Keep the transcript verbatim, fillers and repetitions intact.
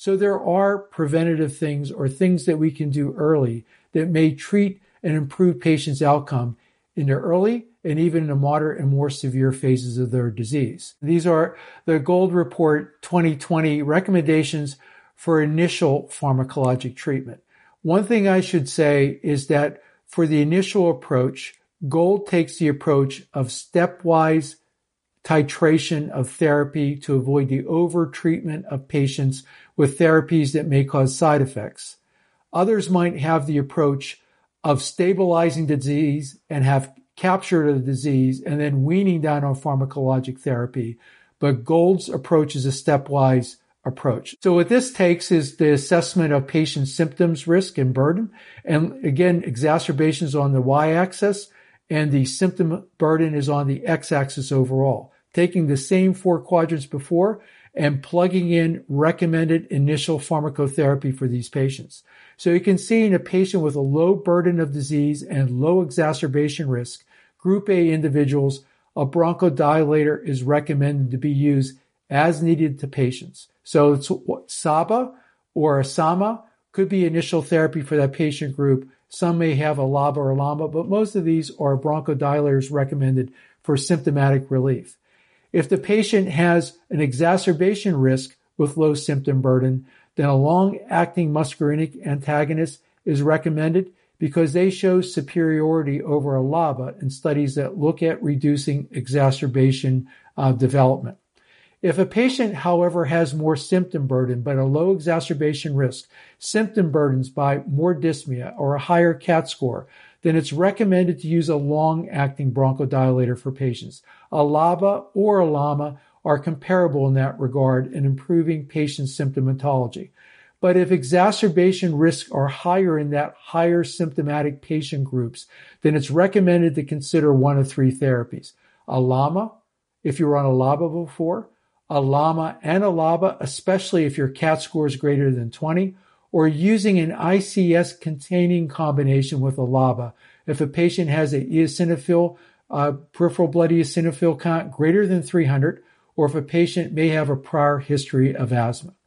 So there are preventative things or things that we can do early that may treat and improve patients' outcome in the early and even in the moderate and more severe phases of their disease. These are the Gold Report twenty twenty recommendations for initial pharmacologic treatment. One thing I should say is that for the initial approach, Gold takes the approach of stepwise titration of therapy to avoid the over-treatment of patients with therapies that may cause side effects. Others might have the approach of stabilizing the disease and have capture the disease and then weaning down on pharmacologic therapy. But Gold's approach is a stepwise approach. So what this takes is the assessment of patient symptoms, risk, and burden. And again, exacerbations on the y-axis and the symptom burden is on the x-axis overall. Taking the same four quadrants before and plugging in recommended initial pharmacotherapy for these patients. So you can see in a patient with a low burden of disease and low exacerbation risk, group A individuals, a bronchodilator is recommended to be used as needed to patients. So it's S A B A or a S A M A could be initial therapy for that patient group. Some may have a L A B A or L A M A, but most of these are bronchodilators recommended for symptomatic relief. If the patient has an exacerbation risk with low symptom burden, then a long-acting muscarinic antagonist is recommended because they show superiority over a L A B A in studies that look at reducing exacerbation uh, development. If a patient, however, has more symptom burden but a low exacerbation risk, symptom burdens by more dyspnea or a higher C A T score, then it's recommended to use a long-acting bronchodilator for patients. A L A B A or a L A M A are comparable in that regard in improving patient symptomatology. But if exacerbation risks are higher in that higher symptomatic patient groups, then it's recommended to consider one of three therapies. A L A M A, if you were on a L A B A before, a L A M A and a L A B A, especially if your C A T score is greater than twenty, or using an I C S-containing combination with a L A B A if a patient has an eosinophil, uh, peripheral blood eosinophil count greater than three hundred, or if a patient may have a prior history of asthma.